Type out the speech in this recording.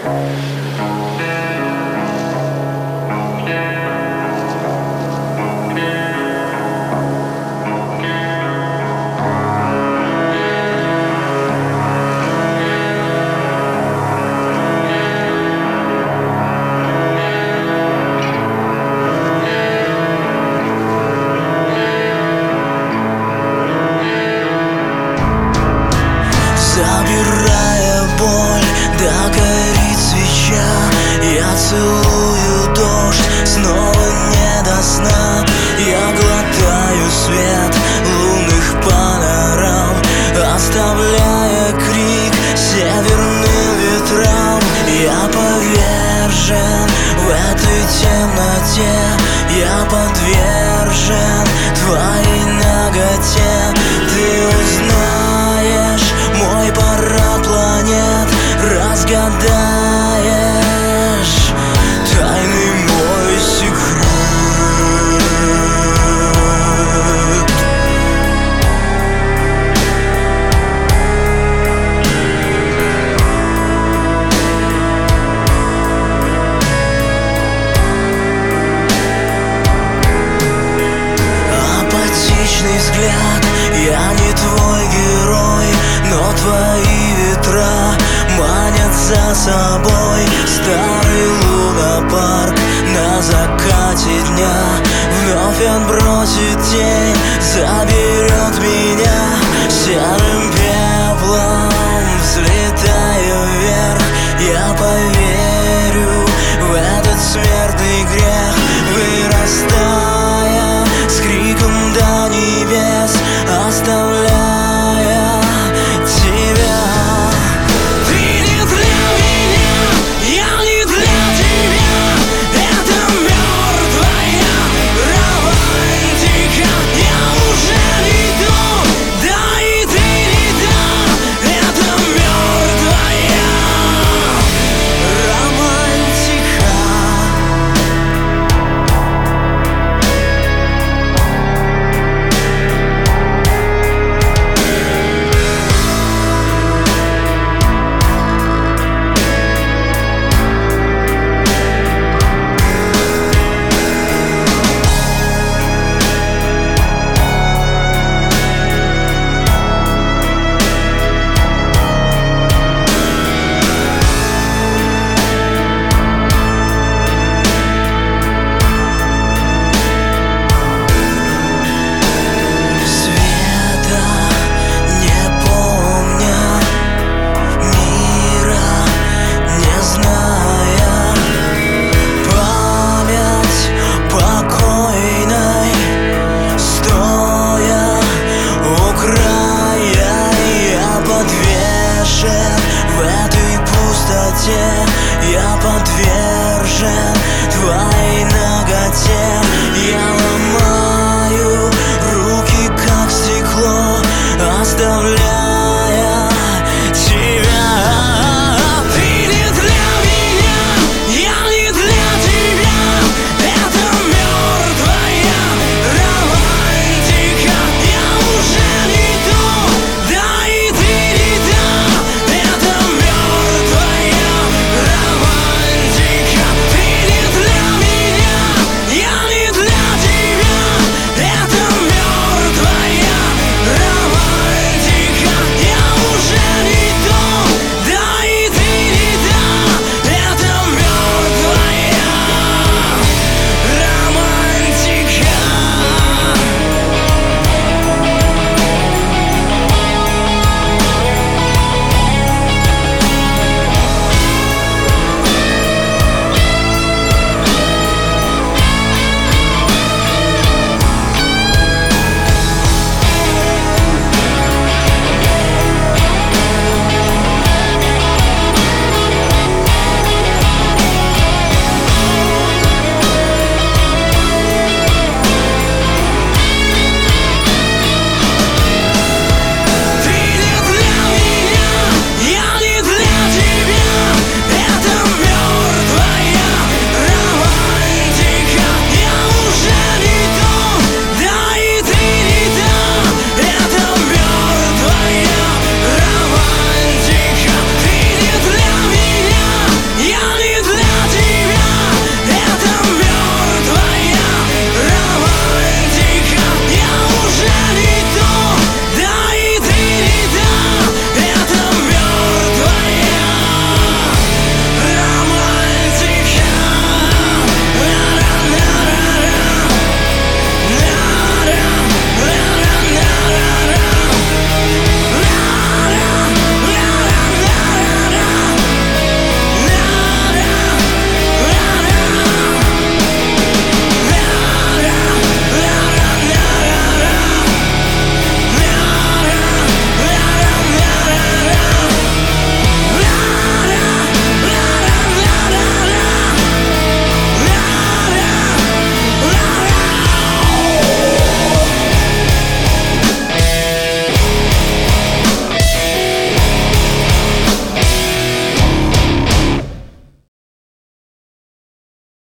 Забирая боль, догорит свеча. Я целую дождь, снова не до сна. Я глотаю свет лунных панорам, оставляя крик северным ветрам. Я повержен в этой темноте, я подвержен твоей наготе. Ты узнаешь мой парад планет, разгадаешь тайный мой секрет. Апатичный взгляд, я не твой герой, но твои ветра манят за собой. Старый лунопарк на закате дня вновь отбросит тень, заберет меня серым пеплом. Взлетая вверх, я поверю в этот смертный грех, вырастая с криком до небес, оставляя тебя. Ты не для меня, я не для тебя. Это мертвая романтика. Я уже иду, да и ты не там. Это мертвая романтика. В этой пустоте я подвержен твоей